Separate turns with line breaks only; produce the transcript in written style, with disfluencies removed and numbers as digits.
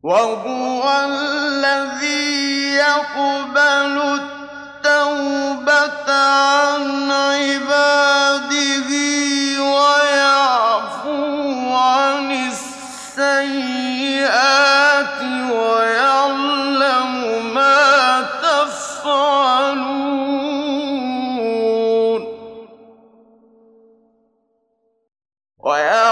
وَهُوَ الَّذِي يَقْبَلُ التَّوْبَةَ عَنْ عِبَادِهِ وَيَعْفُو عَنِ السَّيِّئَاتِ وَيَعْلَمُ مَا تَفْعَلُونَ